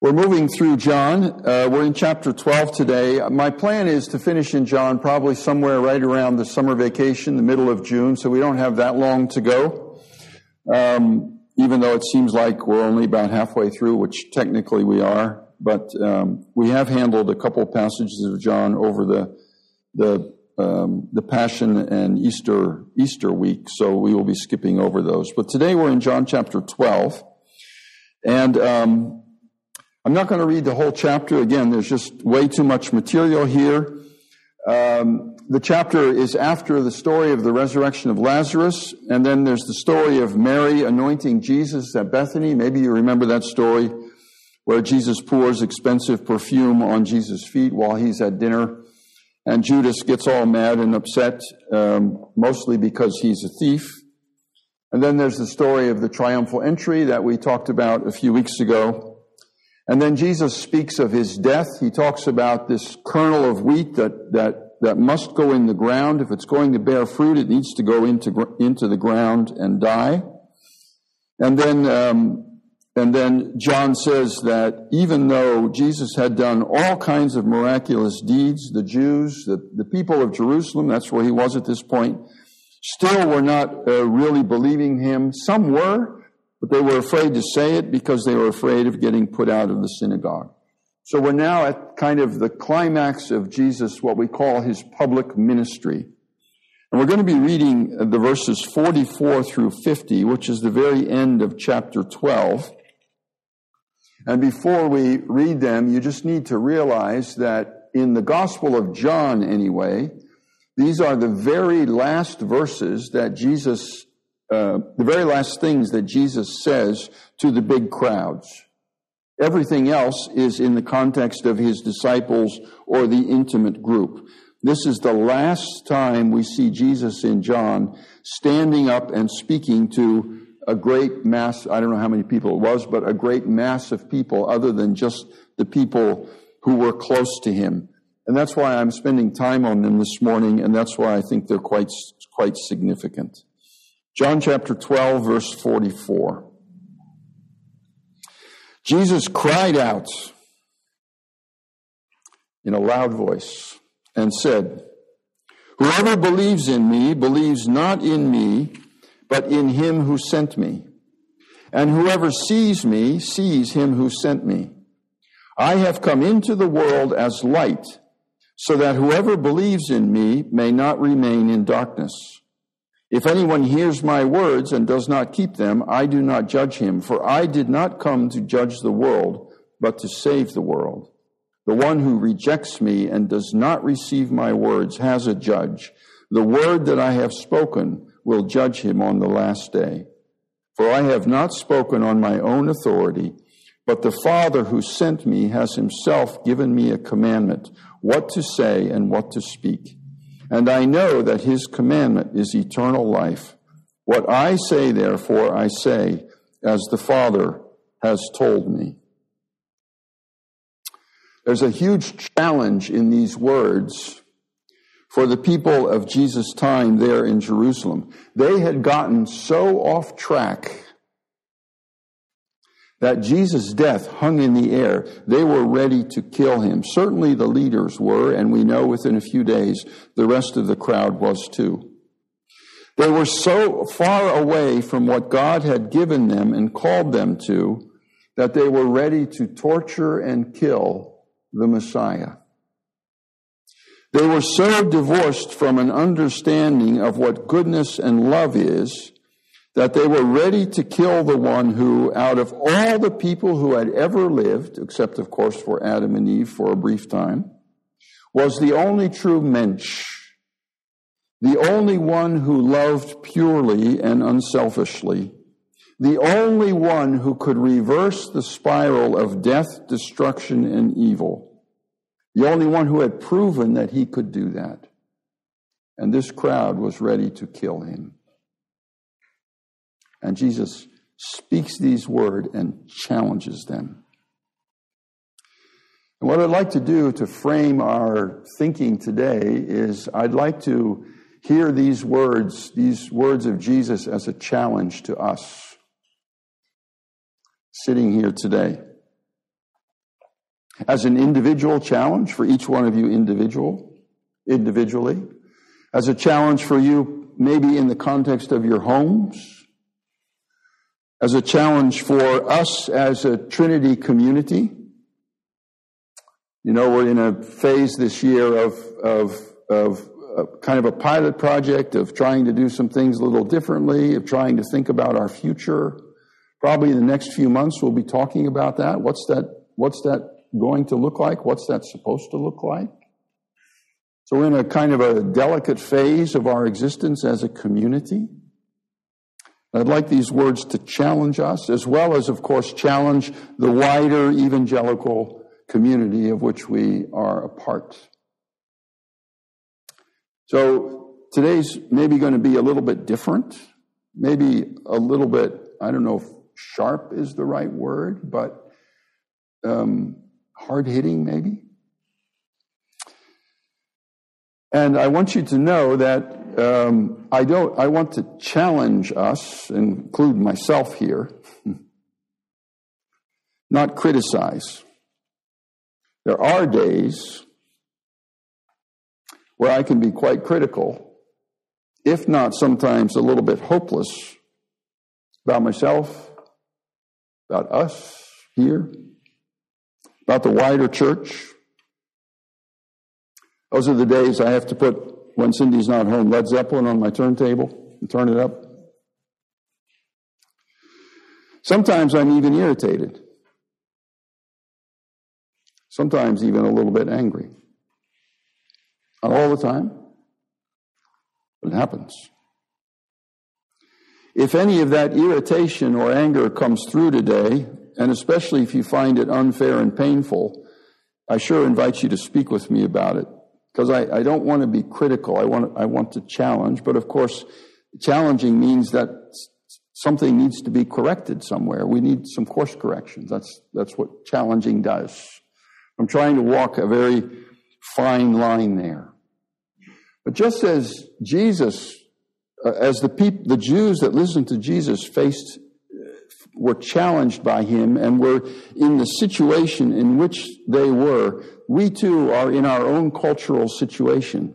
We're moving through John. We're in chapter 12 today. My plan is to finish in John probably somewhere right around the summer vacation, the middle of June, so we don't have that long to go. Even though it seems like we're only about halfway through, which technically we are. But we have handled a couple of passages of John over the Passion and Easter week, so we will be skipping over those. But today we're in John chapter 12, and I'm not going to read the whole chapter. Again, there's just way too much material here. The chapter is after the story of the resurrection of Lazarus, and then there's the story of Mary anointing Jesus at Bethany. Maybe you remember that story where Jesus pours expensive perfume on Jesus' feet while he's at dinner, and Judas gets all mad and upset, mostly because he's a thief. And then there's the story of the triumphal entry that we talked about a few weeks ago. And then Jesus speaks of his death. He talks about this kernel of wheat that must go in the ground. If it's going to bear fruit, it needs to go into the ground and die. And then John says that even though Jesus had done all kinds of miraculous deeds, the Jews, the people of Jerusalem, that's where he was at this point, still were not really believing him. Some were, but they were afraid to say it because they were afraid of getting put out of the synagogue. So we're now at kind of the climax of Jesus, what we call his public ministry. And we're going to be reading the verses 44 through 50, which is the very end of chapter 12. And before we read them, you just need to realize that in the Gospel of John anyway, these are the very last verses that the very last things that Jesus says to the big crowds. Everything else is in the context of his disciples or the intimate group. This is the last time we see Jesus in John standing up and speaking to a great mass. I don't know how many people it was, but a great mass of people other than just the people who were close to him. And that's why I'm spending time on them this morning, and that's why I think they're quite significant. John chapter 12, verse 44. Jesus cried out in a loud voice and said, "Whoever believes in me believes not in me, but in him who sent me. And whoever sees me sees him who sent me. I have come into the world as light, so that whoever believes in me may not remain in darkness. If anyone hears my words and does not keep them, I do not judge him, for I did not come to judge the world, but to save the world. The one who rejects me and does not receive my words has a judge. The word that I have spoken will judge him on the last day. For I have not spoken on my own authority, but the Father who sent me has himself given me a commandment, what to say and what to speak. And I know that his commandment is eternal life. What I say, therefore, I say, as the Father has told me." There's a huge challenge in these words for the people of Jesus' time there in Jerusalem. They had gotten so off track that Jesus' death hung in the air. They were ready to kill him. Certainly the leaders were, and we know within a few days the rest of the crowd was too. They were so far away from what God had given them and called them to that they were ready to torture and kill the Messiah. They were so divorced from an understanding of what goodness and love is that they were ready to kill the one who, out of all the people who had ever lived, except, of course, for Adam and Eve for a brief time, was the only true mensch, the only one who loved purely and unselfishly, the only one who could reverse the spiral of death, destruction, and evil, the only one who had proven that he could do that. And this crowd was ready to kill him. And Jesus speaks these words and challenges them. And what I'd like to do to frame our thinking today is I'd like to hear these words of Jesus as a challenge to us sitting here today. as an individual challenge for each one of you individually, as a challenge for you maybe in the context of your homes, as a challenge for us as a Trinity community. You know, we're in a phase this year of kind of a pilot project of trying to do some things a little differently, of trying to think about our future. Probably in the next few months, we'll be talking about that. What's that going to look like? What's that supposed to look like? So we're in a kind of a delicate phase of our existence as a community. I'd like these words to challenge us, as well as, of course, challenge the wider evangelical community of which we are a part. So today's maybe going to be a little bit different, maybe a little bit, I don't know if sharp is the right word, but hard-hitting maybe. And I want you to know that I want to challenge us, include myself here, not criticize. There are days where I can be quite critical, if not sometimes a little bit hopeless, about myself, about us here, about the wider church. Those are the days I have to put, when Cindy's not home, Led Zeppelin on my turntable and turn it up. Sometimes I'm even irritated. Sometimes even a little bit angry. Not all the time, but it happens. If any of that irritation or anger comes through today, and especially if you find it unfair and painful, I sure invite you to speak with me about it. Because I don't want to be critical. I want to challenge. But of course, challenging means that something needs to be corrected somewhere. We need some course corrections. That's what challenging does. I'm trying to walk a very fine line there. But just as Jesus, as the Jews that listened to Jesus were challenged by him and were in the situation in which they were, we too are in our own cultural situation.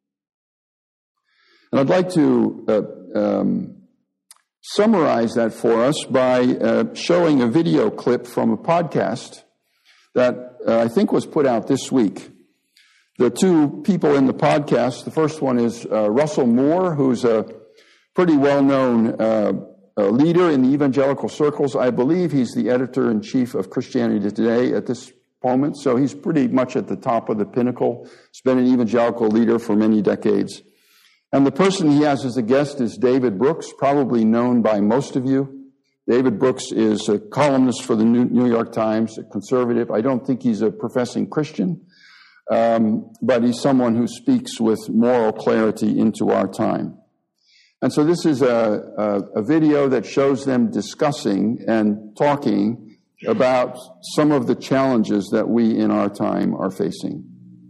And I'd like to summarize that for us by showing a video clip from a podcast that I think was put out this week. The two people in the podcast, the first one is Russell Moore, who's a pretty well-known leader in the evangelical circles. I believe he's the editor-in-chief of Christianity Today at this moment, so he's pretty much at the top of the pinnacle. He's been an evangelical leader for many decades. And the person he has as a guest is David Brooks, probably known by most of you. David Brooks is a columnist for the New York Times, a conservative. I don't think he's a professing Christian, but he's someone who speaks with moral clarity into our time. And so this is a video that shows them discussing and talking about some of the challenges that we in our time are facing.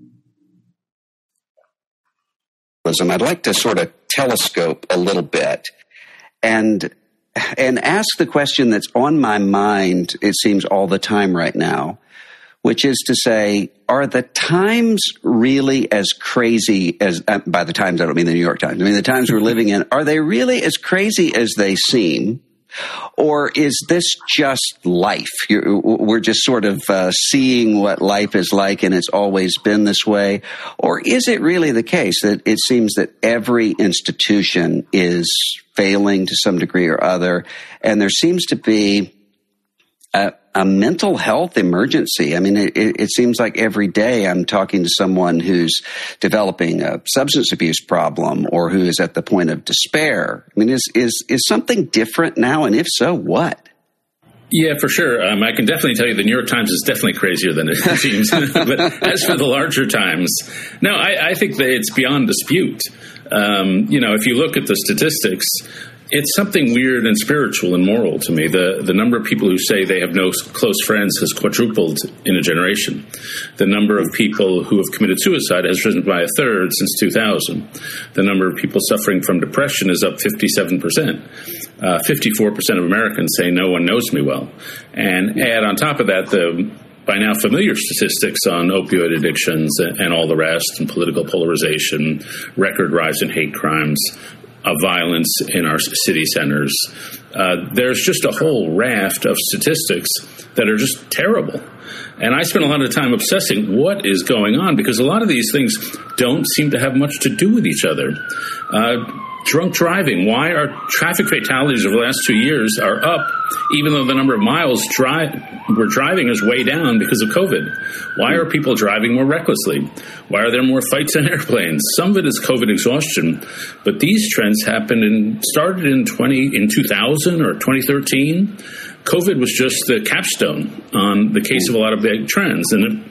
I'd like to sort of telescope a little bit and ask the question that's on my mind, it seems, all the time right now, which is to say, are the times really as crazy as, by the Times, I don't mean the New York Times, I mean the times we're living in, are they really as crazy as they seem? Or is this just life? We're just sort of seeing what life is like and it's always been this way? Or is it really the case that it seems that every institution is failing to some degree or other, and there seems to be a mental health emergency? I mean, it seems like every day I'm talking to someone who's developing a substance abuse problem or who is at the point of despair. I mean, is something different now? And if so, what? Yeah, for sure. I can definitely tell you the New York Times is definitely crazier than it seems. But as for the larger times, no, I think that it's beyond dispute. If you look at the statistics, it's something weird and spiritual and moral to me. The number of people who say they have no close friends has quadrupled in a generation. The number of people who have committed suicide has risen by a third since 2000. The number of people suffering from depression is up 57%. 54% of Americans say no one knows me well. And add on top of that by now familiar statistics on opioid addictions and all the rest, and political polarization, record rise in hate crimes, violence in our city centers. There's just a whole raft of statistics that are just terrible. And I spent a lot of time obsessing what is going on, because a lot of these things don't seem to have much to do with each other. Drunk driving. Why are traffic fatalities over the last 2 years are up, even though the number of miles we're driving is way down because of COVID? Why are people driving more recklessly? Why are there more fights on airplanes? Some of it is COVID exhaustion, but these trends started in 2000 or 2013. COVID was just the capstone on the case of a lot of big trends. And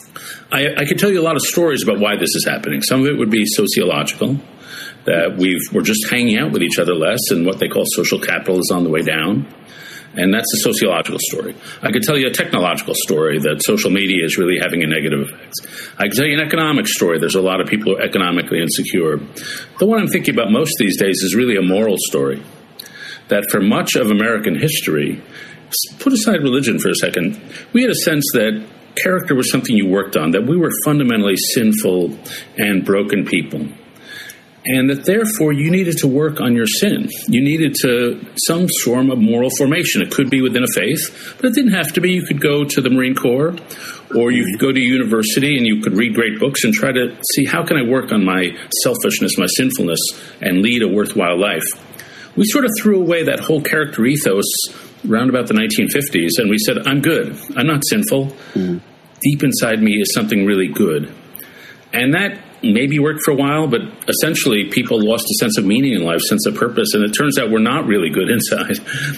I could tell you a lot of stories about why this is happening. Some of it would be sociological, that we're just hanging out with each other less, and what they call social capital is on the way down. And that's a sociological story. I could tell you a technological story, that social media is really having a negative effect. I could tell you an economic story. There's a lot of people who are economically insecure. The one I'm thinking about most these days is really a moral story. That for much of American history, put aside religion for a second, we had a sense that character was something you worked on, that we were fundamentally sinful and broken people. And that therefore you needed to work on your sin. You needed some form of moral formation. It could be within a faith, but it didn't have to be. You could go to the Marine Corps, or you could go to university and you could read great books and try to see, how can I work on my selfishness, my sinfulness, and lead a worthwhile life? We sort of threw away that whole character ethos around about the 1950s, and we said, I'm good. I'm not sinful. Deep inside me is something really good. And that maybe worked for a while, but essentially people lost a sense of meaning in life, sense of purpose, and it turns out we're not really good inside.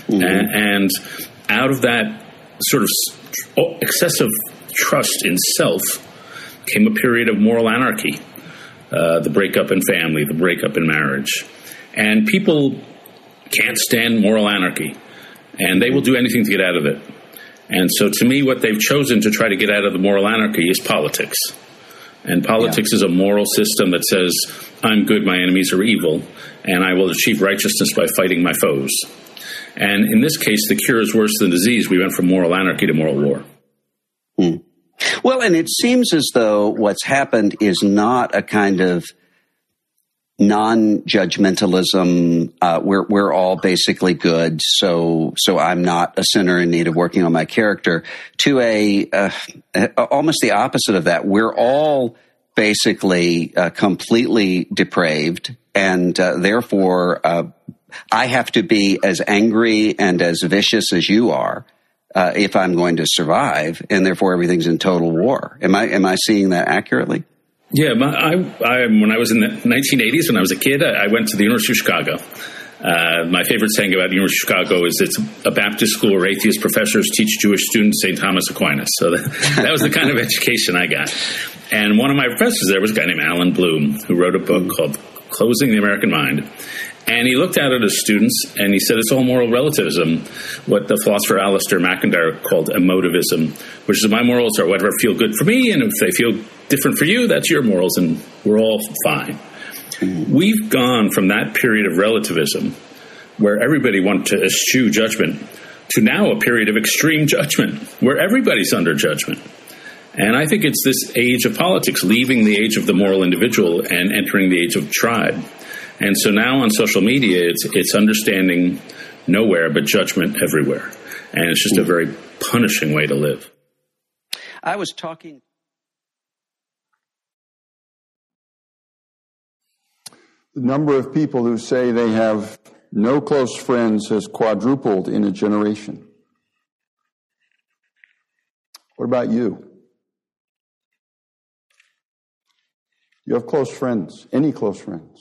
And out of that sort of excessive trust in self came a period of moral anarchy, the breakup in family, the breakup in marriage. And people can't stand moral anarchy, and they will do anything to get out of it. And so to me, what they've chosen to try to get out of the moral anarchy is politics. And politics is a moral system that says, I'm good, my enemies are evil, and I will achieve righteousness by fighting my foes. And in this case, the cure is worse than disease. We went from moral anarchy to moral war. Well, and it seems as though what's happened is not a kind of non-judgmentalism. We're all basically good, so I'm not a sinner in need of working on my character. To almost the opposite of that. We're all basically completely depraved, and therefore I have to be as angry and as vicious as you are if I'm going to survive, and therefore everything's in total war. Am I seeing that accurately? Yeah, when I was in the 1980s, when I was a kid, I went to the University of Chicago. My favorite saying about the University of Chicago is it's a Baptist school where atheist professors teach Jewish students St. Thomas Aquinas. So that was the kind of education I got. And one of my professors there was a guy named Alan Bloom, who wrote a book called Closing the American Mind. And he looked at it as students, and he said it's all moral relativism, what the philosopher Alistair McIntyre called emotivism, which is my morals are whatever feel good for me, and if they feel different for you, that's your morals, and we're all fine. We've gone from that period of relativism, where everybody wanted to eschew judgment, to now a period of extreme judgment, where everybody's under judgment. And I think it's this age of politics, leaving the age of the moral individual and entering the age of tribe. And so now on social media, it's understanding nowhere but judgment everywhere. And it's just a very punishing way to live. I was talking. The number of people who say they have no close friends has quadrupled in a generation. What about you? You have close friends, any close friends?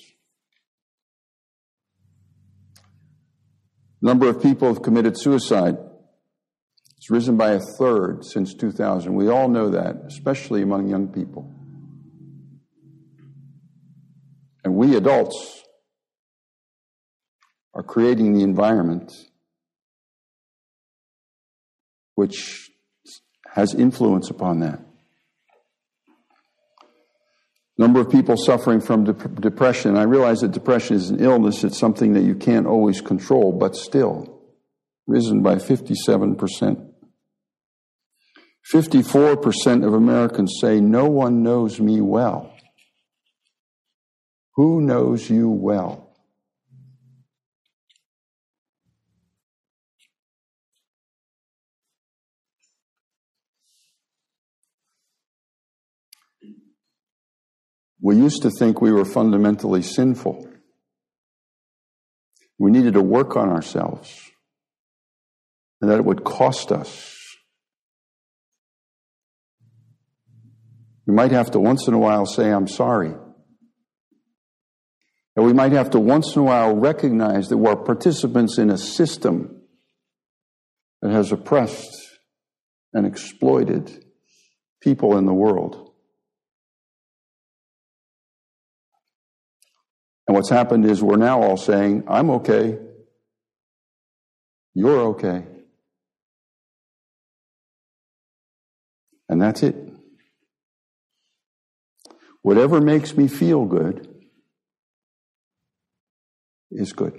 Number of people have committed suicide. It's risen by a third since 2000. We all know that, especially among young people. And we adults are creating the environment which has influence upon that. Number of people suffering from depression. I realize that depression is an illness. It's something that you can't always control, but still, risen by 57%. 54% of Americans say, no one knows me well. Who knows you well? We used to think we were fundamentally sinful. We needed to work on ourselves, and that it would cost us. We might have to once in a while say, I'm sorry. And we might have to once in a while recognize that we're participants in a system that has oppressed and exploited people in the world. And what's happened is we're now all saying, I'm okay. You're okay. And that's it. Whatever makes me feel good is good.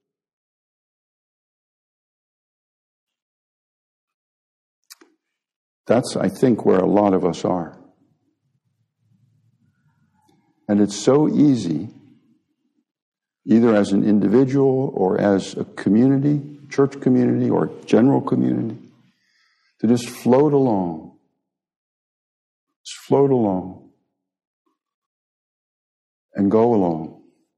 That's, I think, where a lot of us are. And it's so easy, either as an individual or as a community, church community or general community, to just float along. Just float along. And go along.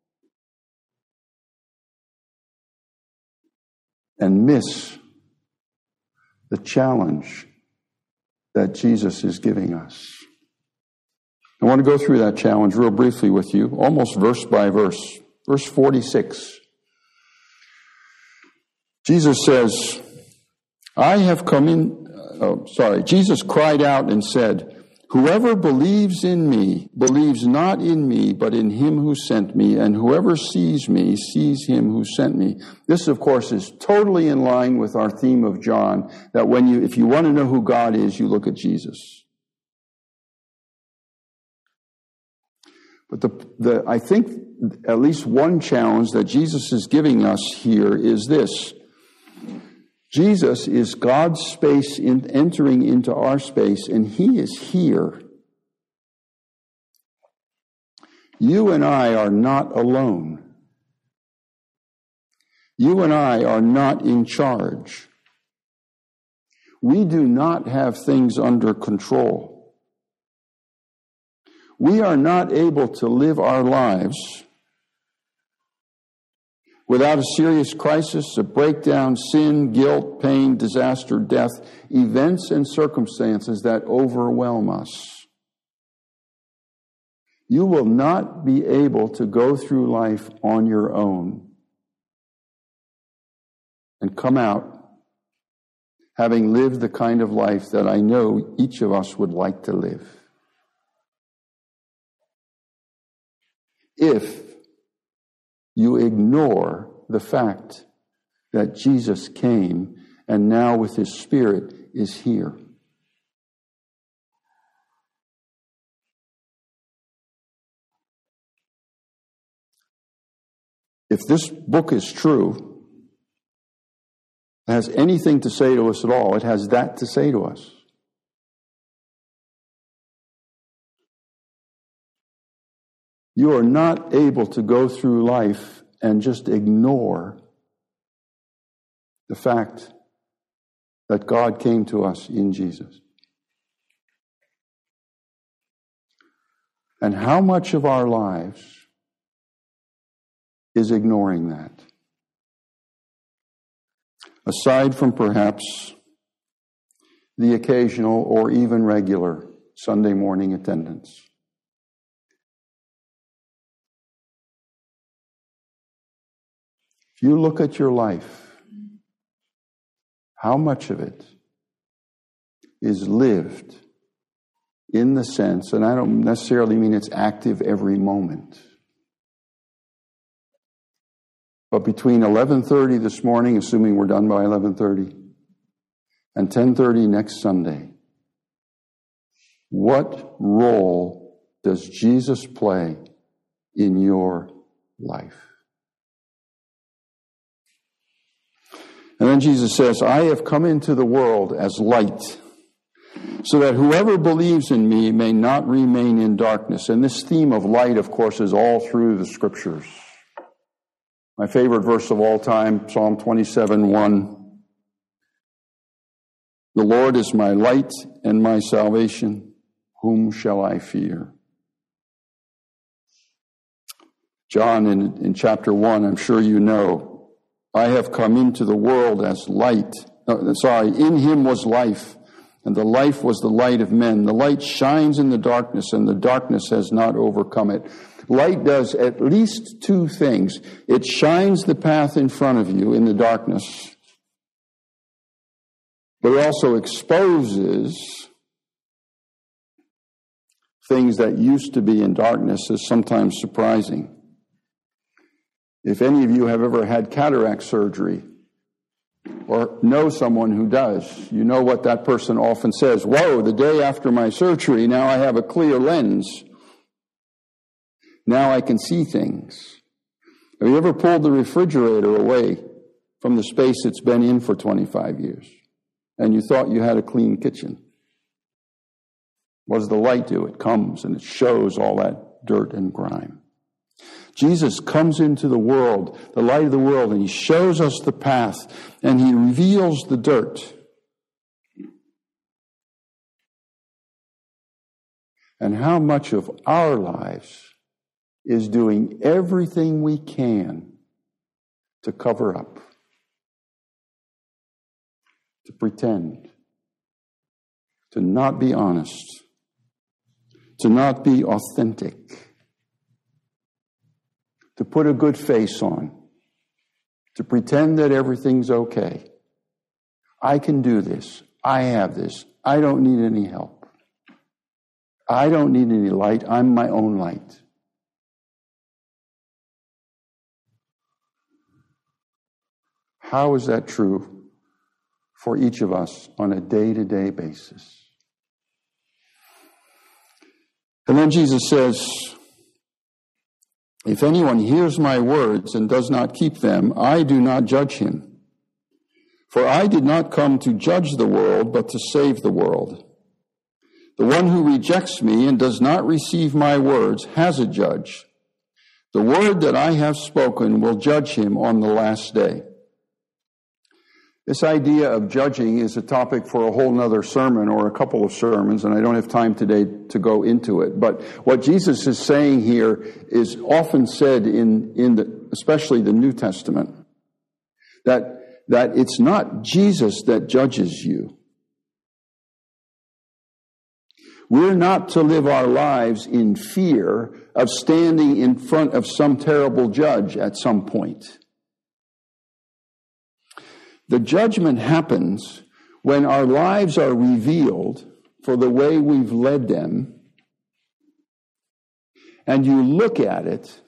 And miss the challenge that Jesus is giving us. I want to go through that challenge real briefly with you, almost verse by verse. Verse 46. Jesus says, Jesus cried out and said, whoever believes in me believes not in me, but in him who sent me, and whoever sees me sees him who sent me. This, of course, is totally in line with our theme of John, that if you want to know who God is, you look at Jesus. But I think at least one challenge that Jesus is giving us here is this. Jesus is God's space entering into our space, and he is here. You and I are not alone. You and I are not in charge. We do not have things under control. We are not able to live our lives without a serious crisis, a breakdown, sin, guilt, pain, disaster, death, events and circumstances that overwhelm us. You will not be able to go through life on your own and come out having lived the kind of life that I know each of us would like to live. If you ignore the fact that Jesus came and now with his Spirit is here. If this book is true, it has anything to say to us at all, it has that to say to us. You are not able to go through life and just ignore the fact that God came to us in Jesus. And how much of our lives is ignoring that? Aside from perhaps the occasional or even regular Sunday morning attendance. If you look at your life, how much of it is lived in the sense, and I don't necessarily mean it's active every moment, but between 11:30 this morning, assuming we're done by 11:30, and 10:30 next Sunday, what role does Jesus play in your life? And then Jesus says, I have come into the world as light, so that whoever believes in me may not remain in darkness. And this theme of light, of course, is all through the Scriptures. My favorite verse of all time, Psalm 27:1. The Lord is my light and my salvation. Whom shall I fear? John in chapter 1, I'm sure you know, I have come into the world as light. In him was life, and the life was the light of men. The light shines in the darkness, and the darkness has not overcome it. Light does at least two things. It shines the path in front of you in the darkness, but it also exposes things that used to be in darkness as sometimes surprising. If any of you have ever had cataract surgery or know someone who does, you know what that person often says. Whoa, the day after my surgery, now I have a clear lens. Now I can see things. Have you ever pulled the refrigerator away from the space it's been in for 25 years and you thought you had a clean kitchen? What does the light do? It comes and it shows all that dirt and grime. Jesus comes into the world, the light of the world, and he shows us the path, and he reveals the dirt. And how much of our lives is doing everything we can to cover up, to pretend, to not be honest, to not be authentic, to put a good face on, to pretend that everything's okay. I can do this. I have this. I don't need any help. I don't need any light. I'm my own light. How is that true for each of us on a day-to-day basis? And then Jesus says, if anyone hears my words and does not keep them, I do not judge him. For I did not come to judge the world, but to save the world. The one who rejects me and does not receive my words has a judge. The word that I have spoken will judge him on the last day. This idea of judging is a topic for a whole nother sermon or a couple of sermons, and I don't have time today to go into it. But what Jesus is saying here is often said especially the New Testament, that it's not Jesus that judges you. We're not to live our lives in fear of standing in front of some terrible judge at some point. The judgment happens when our lives are revealed for the way we've led them, and you look at it,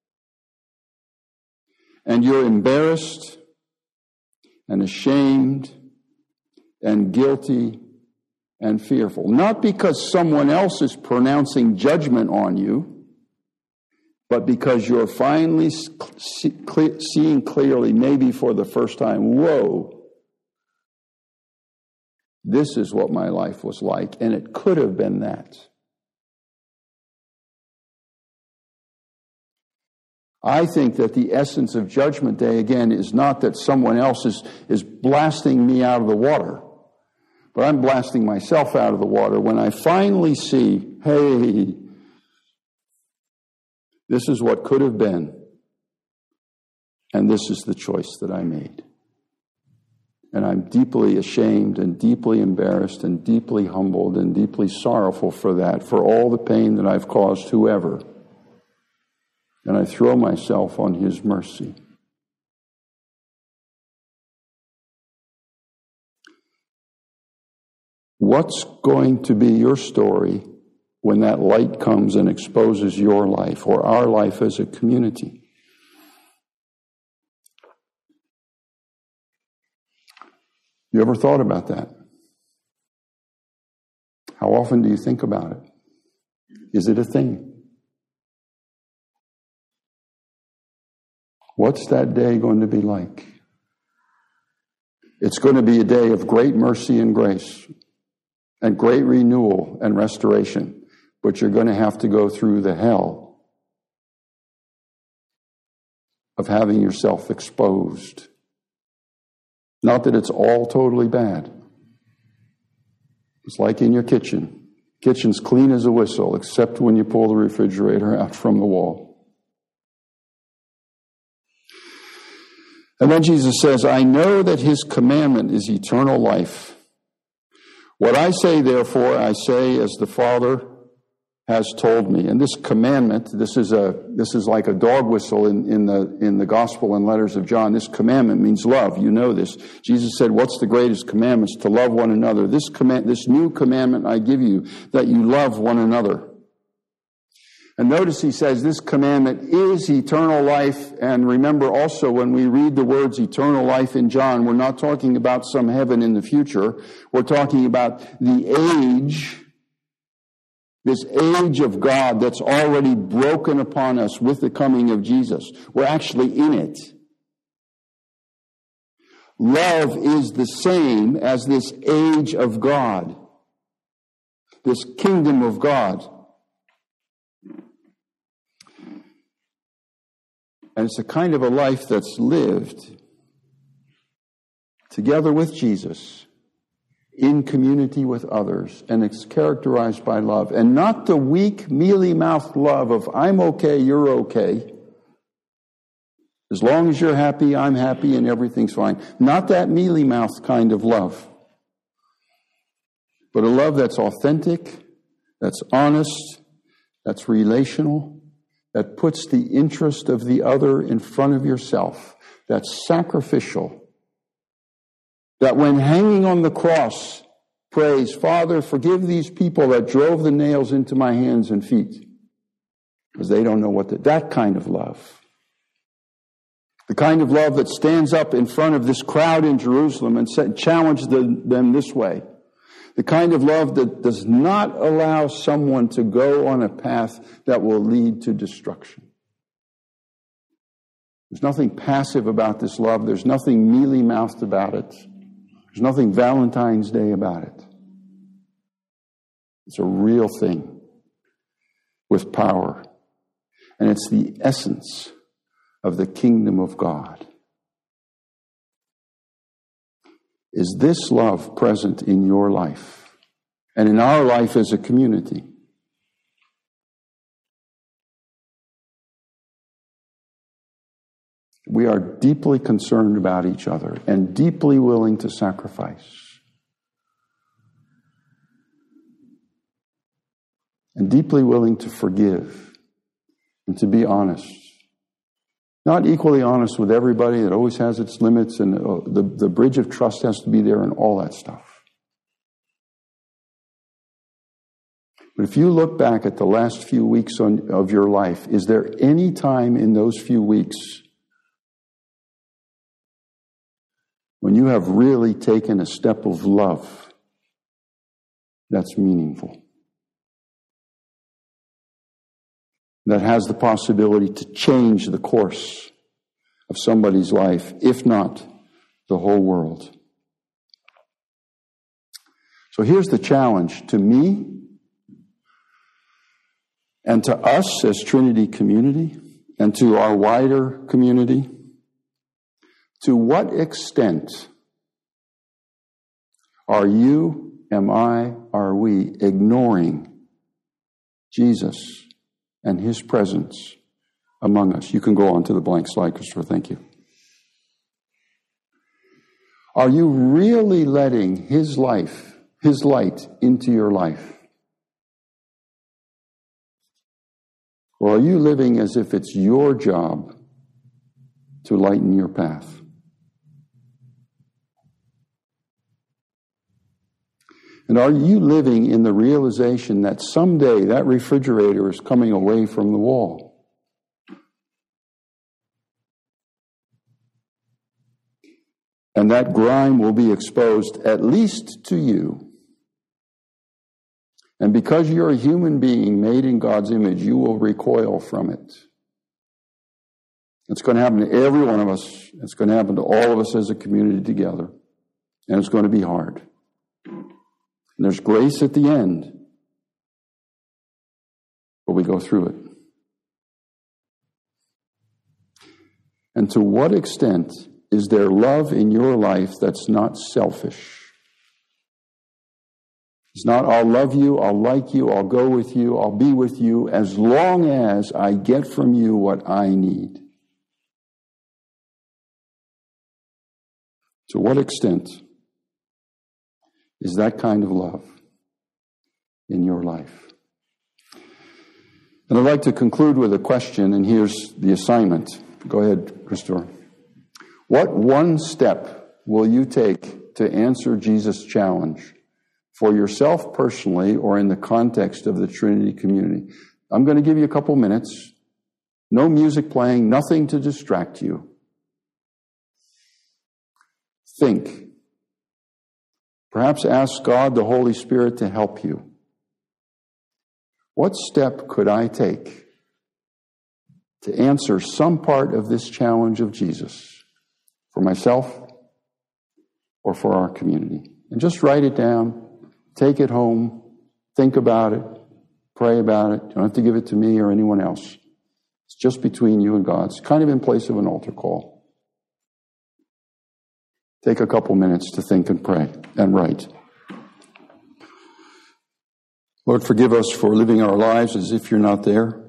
and you're embarrassed and ashamed and guilty and fearful. Not because someone else is pronouncing judgment on you, but because you're finally seeing clearly, maybe for the first time, whoa, this is what my life was like, and it could have been that. I think that the essence of Judgment Day, again, is not that someone else is blasting me out of the water, but I'm blasting myself out of the water when I finally see, hey, this is what could have been, and this is the choice that I made. And I'm deeply ashamed and deeply embarrassed and deeply humbled and deeply sorrowful for that, for all the pain that I've caused whoever. And I throw myself on his mercy. What's going to be your story when that light comes and exposes your life or our life as a community? You ever thought about that? How often do you think about it? Is it a thing? What's that day going to be like? It's going to be a day of great mercy and grace. and great renewal and restoration, but you're going to have to go through the hell of having yourself exposed. Not that it's all totally bad. It's like in your kitchen. Kitchen's clean as a whistle, except when you pull the refrigerator out from the wall. And then Jesus says, I know that his commandment is eternal life. What I say, therefore, I say as the Father has told me. And this commandment, this is like a dog whistle in the Gospel and letters of John. This commandment means love. You know this. Jesus said, what's the greatest commandment? It's to love one another. This new commandment I give you, that you love one another. And notice he says this commandment is eternal life. And remember also when we read the words eternal life in John, we're not talking about some heaven in the future. We're talking about the age, this age of God that's already broken upon us with the coming of Jesus. We're actually in it. Love is the same as this age of God, this kingdom of God. And it's a kind of a life that's lived together with Jesus, in community with others, and it's characterized by love. And not the weak, mealy-mouthed love of, I'm okay, you're okay. As long as you're happy, I'm happy, and everything's fine. Not that mealy-mouthed kind of love. But a love that's authentic, that's honest, that's relational, that puts the interest of the other in front of yourself, that's sacrificial, that when hanging on the cross prays, Father, forgive these people that drove the nails into my hands and feet, because they don't know that kind of love. The kind of love that stands up in front of this crowd in Jerusalem and challenges them this way. The kind of love that does not allow someone to go on a path that will lead to destruction. There's nothing passive about this love. There's nothing mealy-mouthed about it. There's nothing Valentine's Day about it. It's a real thing with power. And it's the essence of the kingdom of God. Is this love present in your life and in our life as a community? We are deeply concerned about each other and deeply willing to sacrifice. And deeply willing to forgive and to be honest. Not equally honest with everybody. It always has its limits, and the bridge of trust has to be there and all that stuff. But if you look back at the last few weeks of your life, is there any time in those few weeks when you have really taken a step of love that's meaningful? That has the possibility to change the course of somebody's life, if not the whole world. So here's the challenge to me and to us as Trinity community and to our wider community. To what extent are you, am I, are we ignoring Jesus and his presence among us? You can go on to the blank slide, Christopher. Thank you. Are you really letting his life, his light into your life? Or are you living as if it's your job to lighten your path? And are you living in the realization that someday that refrigerator is coming away from the wall? And that grime will be exposed at least to you. And because you're a human being made in God's image, you will recoil from it. It's going to happen to every one of us. It's going to happen to all of us as a community together. And it's going to be hard. And there's grace at the end, but we go through it. And to what extent is there love in your life that's not selfish? It's not, I'll love you, I'll like you, I'll go with you, I'll be with you as long as I get from you what I need. To what extent is that kind of love in your life? And I'd like to conclude with a question, and here's the assignment. Go ahead, Christopher. What one step will you take to answer Jesus' challenge for yourself personally or in the context of the Trinity community? I'm going to give you a couple minutes. No music playing, nothing to distract you. Think. Perhaps ask God, the Holy Spirit, to help you. What step could I take to answer some part of this challenge of Jesus for myself or for our community? And just write it down, take it home, think about it, pray about it. You don't have to give it to me or anyone else. It's just between you and God. It's kind of in place of an altar call. Take a couple minutes to think and pray and write. Lord, forgive us for living our lives as if you're not there,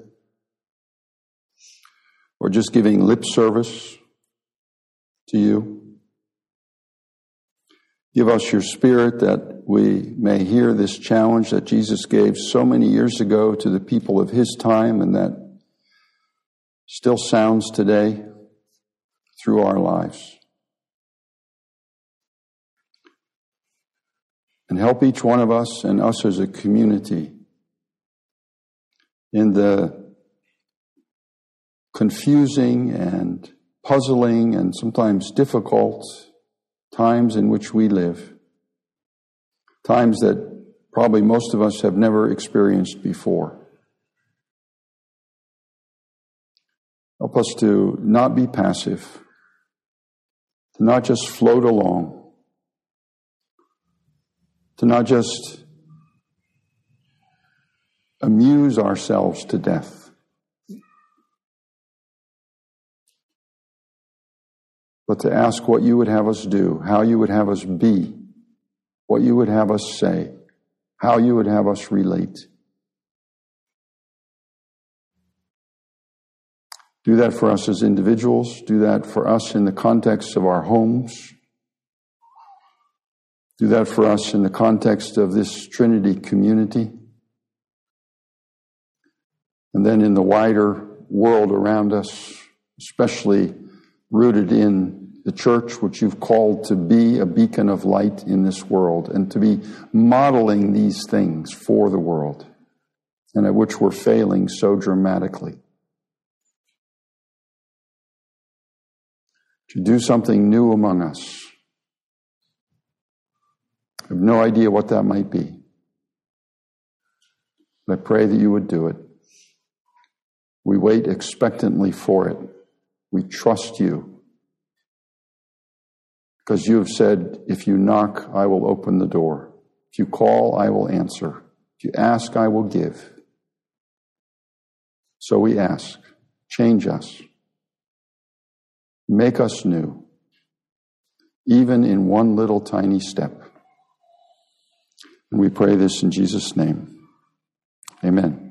or just giving lip service to you. Give us your Spirit that we may hear this challenge that Jesus gave so many years ago to the people of his time and that still sounds today through our lives. And help each one of us and us as a community in the confusing and puzzling and sometimes difficult times in which we live. Times that probably most of us have never experienced before. Help us to not be passive, to not just float along, to not just amuse ourselves to death, but to ask what you would have us do, how you would have us be, what you would have us say, how you would have us relate. Do that for us as individuals. Do that for us in the context of our homes. Do that for us in the context of this Trinity community. And then in the wider world around us, especially rooted in the church, which you've called to be a beacon of light in this world and to be modeling these things for the world, and at which we're failing so dramatically. To do something new among us. I have no idea what that might be. But I pray that you would do it. We wait expectantly for it. We trust you. Because you have said, if you knock, I will open the door. If you call, I will answer. If you ask, I will give. So we ask, change us. Make us new, even in one little tiny step. And we pray this in Jesus' name. Amen.